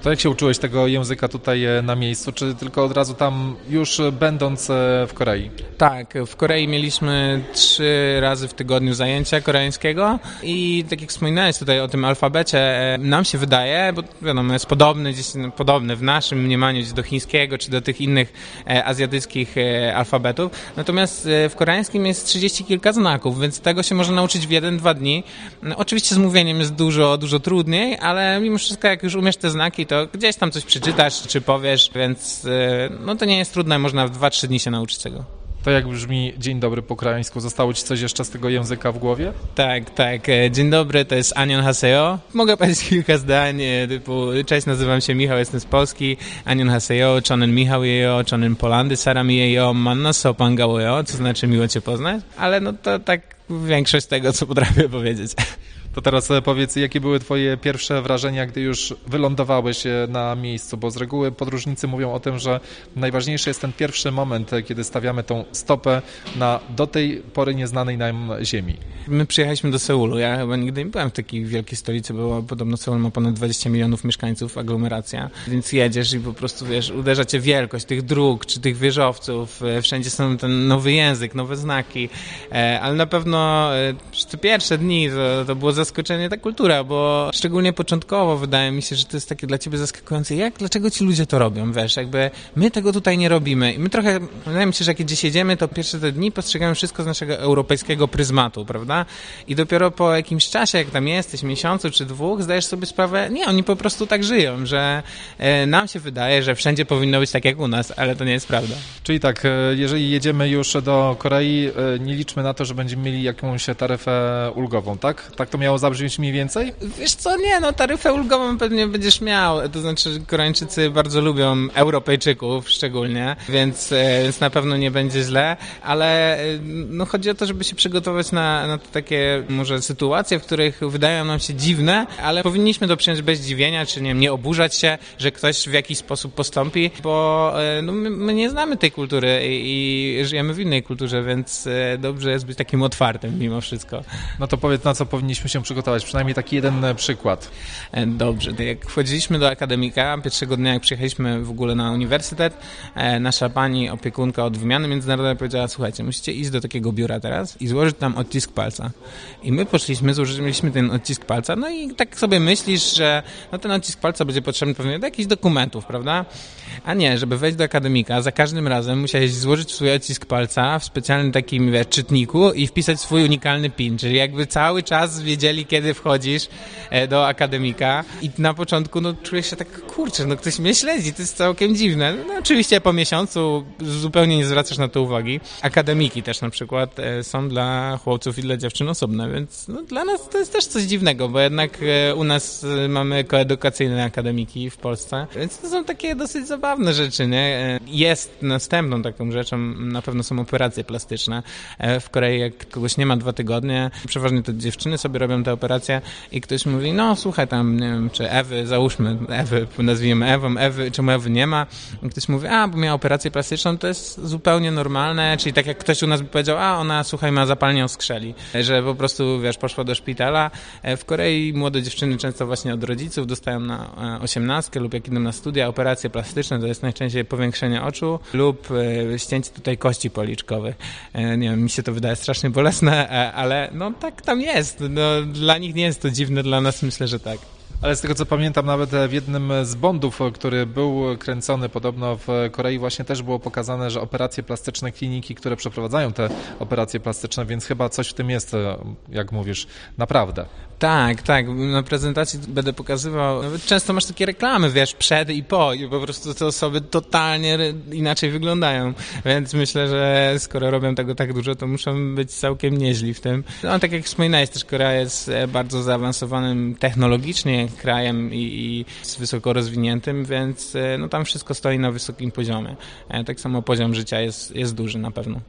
To jak się uczyłeś tego języka tutaj na miejscu, czy tylko od razu tam już będąc w Korei? Tak, w Korei mieliśmy 3 razy w tygodniu zajęcia koreańskiego i tak jak wspominałeś tutaj o tym alfabecie, nam się wydaje, bo wiadomo, jest podobny w naszym mniemaniu do chińskiego czy do tych innych azjatyckich alfabetów, natomiast w koreańskim jest 30 kilka znaków, więc tego się można nauczyć w 1-2 dni. Oczywiście z mówieniem jest dużo trudniej, ale mimo wszystko jak już umiesz te znaki, to gdzieś tam coś przeczytasz czy powiesz, więc no to nie jest trudne, można w 2-3 dni się nauczyć tego. To jak brzmi dzień dobry po koreańsku? Zostało ci coś jeszcze z tego języka w głowie? Tak. Dzień dobry to jest annyeonghaseyo. Mogę powiedzieć kilka zdań, typu cześć, nazywam się Michał, jestem z Polski. Annyeonghaseyo, 저는 미하우예요, 저는 폴란드 사람이에요, 만나서 반가워요, co znaczy miło cię poznać. Ale no to tak większość tego, co potrafię powiedzieć. To teraz powiedz, jakie były twoje pierwsze wrażenia, gdy już wylądowałeś na miejscu, bo z reguły podróżnicy mówią o tym, że najważniejszy jest ten pierwszy moment, kiedy stawiamy tą stopę na do tej pory nieznanej nam ziemi. My przyjechaliśmy do Seulu, ja chyba nigdy nie byłem w takiej wielkiej stolicy, bo podobno Seul ma ponad 20 milionów mieszkańców, aglomeracja, więc jedziesz i po prostu, wiesz, uderza cię wielkość tych dróg, czy tych wieżowców, wszędzie są ten nowy język, nowe znaki, ale na pewno przez te pierwsze dni to było zaskoczenie ta kultura, bo szczególnie początkowo wydaje mi się, że to jest takie dla ciebie zaskakujące, dlaczego ci ludzie to robią, wiesz, jakby my tego tutaj nie robimy i my trochę, wydaje mi się, że jak gdzieś jedziemy, to pierwsze te dni postrzegamy wszystko z naszego europejskiego pryzmatu, prawda? I dopiero po jakimś czasie, jak tam jesteś, miesiącu czy 2, zdajesz sobie sprawę, nie, oni po prostu tak żyją, że nam się wydaje, że wszędzie powinno być tak jak u nas, ale to nie jest prawda. Czyli tak, jeżeli jedziemy już do Korei, nie liczmy na to, że będziemy mieli jakąś taryfę ulgową, tak? Tak to miało zabrzmieć mniej więcej? Wiesz co, nie, no taryfę ulgową pewnie będziesz miał, to znaczy Koreańczycy bardzo lubią Europejczyków szczególnie, więc na pewno nie będzie źle, ale no chodzi o to, żeby się przygotować na takie może sytuacje, w których wydają nam się dziwne, ale powinniśmy to przyjąć bez zdziwienia, czy nie oburzać się, że ktoś w jakiś sposób postąpi, bo no, my nie znamy tej kultury i żyjemy w innej kulturze, więc dobrze jest być takim otwartym mimo wszystko. No to powiedz, na co powinniśmy się przygotować, przynajmniej taki jeden przykład. Dobrze, to jak wchodziliśmy do akademika, pierwszego dnia jak przyjechaliśmy w ogóle na uniwersytet, nasza pani opiekunka od wymiany międzynarodowej powiedziała, słuchajcie, musicie iść do takiego biura teraz i złożyć tam odcisk palca. I my poszliśmy, złożyliśmy ten odcisk palca, no i tak sobie myślisz, że no ten odcisk palca będzie potrzebny pewnie do jakichś dokumentów, prawda? A nie, żeby wejść do akademika, za każdym razem musiałeś złożyć swój odcisk palca w specjalnym takim czytniku i wpisać swój unikalny PIN, czyli jakby cały czas wiedzieli, kiedy wchodzisz do akademika i na początku no czujesz się tak, kurczę, no ktoś mnie śledzi, to jest całkiem dziwne. No oczywiście po miesiącu zupełnie nie zwracasz na to uwagi. Akademiki też na przykład są dla chłopców i dla dziewczyn osobne, więc no, dla nas to jest też coś dziwnego, bo jednak u nas mamy koedukacyjne akademiki w Polsce, więc to są takie dosyć zabawne rzeczy, nie? Jest następną taką rzeczą, na pewno są operacje plastyczne. W Korei jak kogoś nie ma 2 tygodnie, przeważnie to dziewczyny sobie robią te operacje i ktoś mówi, no słuchaj tam, nie wiem, czy Ewy, załóżmy Ewy, nazwijmy Ewą, czemu Ewy nie ma? I ktoś mówi, bo miała operację plastyczną, to jest zupełnie normalne, czyli tak jak ktoś u nas by powiedział, ona słuchaj ma zapalenie skrzeli, że po prostu wiesz, poszła do szpitala. W Korei młode dziewczyny często właśnie od rodziców dostają na 18 lub jak idą na studia operacje plastyczne, to jest najczęściej powiększenie oczu lub ścięcie tutaj kości policzkowych. Nie wiem, mi się to wydaje strasznie bolesne, ale no tak tam jest. No, dla nich nie jest to dziwne, dla nas myślę, że tak. Ale z tego co pamiętam, nawet w jednym z Bondów, który był kręcony podobno w Korei, właśnie też było pokazane, że operacje plastyczne, kliniki, które przeprowadzają te operacje plastyczne, więc chyba coś w tym jest, jak mówisz, naprawdę. Tak. Na prezentacji będę pokazywał. Nawet często masz takie reklamy, wiesz, przed i po i po prostu te osoby totalnie inaczej wyglądają. Więc myślę, że skoro robią tego tak dużo, to muszą być całkiem nieźli w tym. No tak jak wspominałeś, też Korea jest bardzo zaawansowanym technologicznie krajem i wysoko rozwiniętym, więc no tam wszystko stoi na wysokim poziomie. Tak samo poziom życia jest duży na pewno.